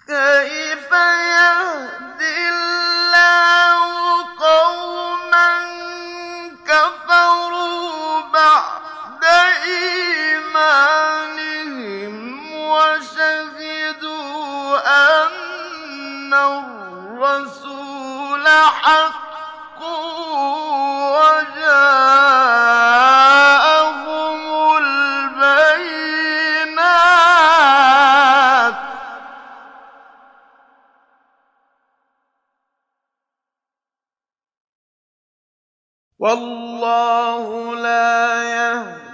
كيف يهدي الله قوما كفروا بعد إيمانهم وشهدوا أن الرسول حق وجاءهم البينات والله لا يهدي